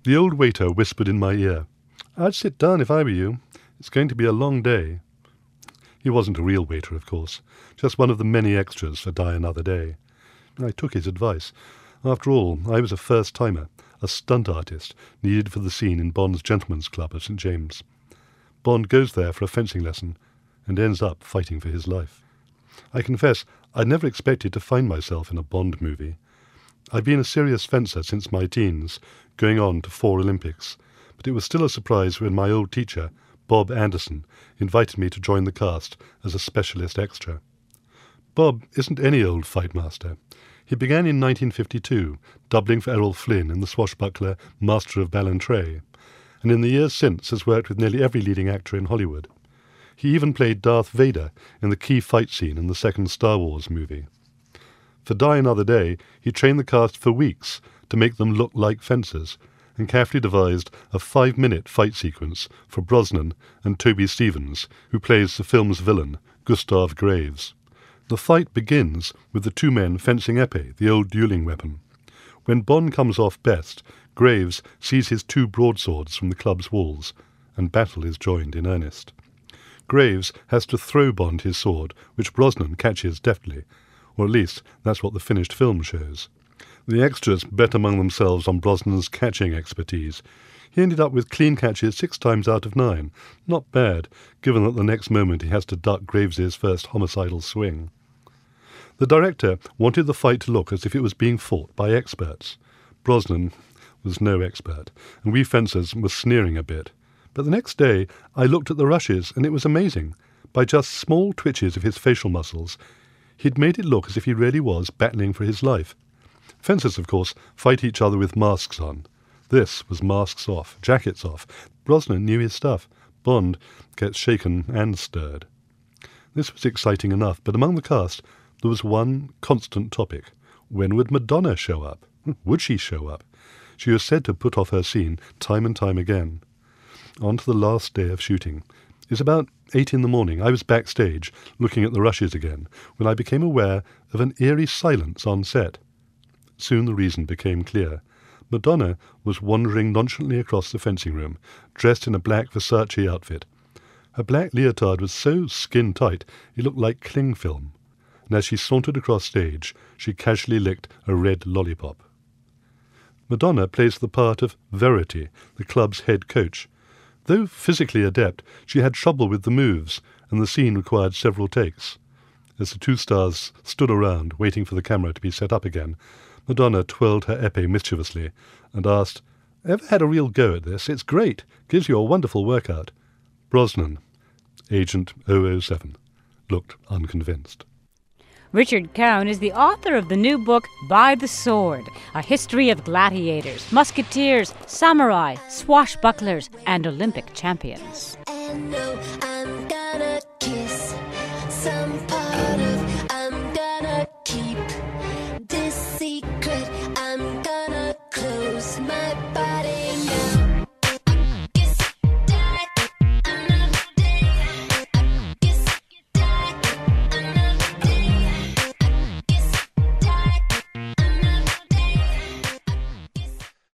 The old waiter whispered in my ear, "I'd sit down if I were you. It's going to be a long day." He wasn't a real waiter, of course, just one of the many extras for Die Another Day. I took his advice. After all, I was a first-timer, a stunt artist needed for the scene in Bond's Gentlemen's Club of St. James. Bond goes there for a fencing lesson and ends up fighting for his life. I confess, I'd never expected to find myself in a Bond movie. I've been a serious fencer since my teens, going on to 4 Olympics, but it was still a surprise when my old teacher, Bob Anderson, invited me to join the cast as a specialist extra. Bob isn't any old fight master. He began in 1952, doubling for Errol Flynn in the swashbuckler Master of Ballantrae, and in the years since has worked with nearly every leading actor in Hollywood. He even played Darth Vader in the key fight scene in the second Star Wars movie. For Die Another Day, he trained the cast for weeks to make them look like fencers, and carefully devised a 5-minute fight sequence for Brosnan and Toby Stephens, who plays the film's villain, Gustav Graves. The fight begins with the 2 men fencing épée, the old dueling weapon. When Bond comes off best, Graves sees his 2 broadswords from the club's walls, and battle is joined in earnest. Graves has to throw Bond his sword, which Brosnan catches deftly, or at least that's what the finished film shows. The extras bet among themselves on Brosnan's catching expertise. He ended up with clean catches 6 times out of 9. Not bad, given that the next moment he has to duck Graves's first homicidal swing. The director wanted the fight to look as if it was being fought by experts. Brosnan was no expert, and we fencers were sneering a bit. But the next day I looked at the rushes, and it was amazing. By just small twitches of his facial muscles, he'd made it look as if he really was battling for his life. Fencers, of course, fight each other with masks on. This was masks off, jackets off. Brosnan knew his stuff. Bond gets shaken and stirred. This was exciting enough, but among the cast there was one constant topic. When would Madonna show up? Would she show up? She was said to put off her scene time and time again. On to the last day of shooting. It was about 8 in the morning. I was backstage, looking at the rushes again, when I became aware of an eerie silence on set. Soon the reason became clear. Madonna was wandering nonchalantly across the fencing room, dressed in a black Versace outfit. Her black leotard was so skin-tight it looked like cling film, and as she sauntered across stage, she casually licked a red lollipop. Madonna plays the part of Verity, the club's head coach. Though physically adept, she had trouble with the moves, and the scene required several takes. As the 2 stars stood around, waiting for the camera to be set up again, Madonna twirled her épée mischievously and asked, "Ever had a real go at this? It's great. Gives you a wonderful workout." Brosnan, Agent 007, looked unconvinced. Richard Cowan is the author of the new book, By the Sword, a history of gladiators, musketeers, samurai, swashbucklers, and Olympic champions. And no, I'm gonna kiss some part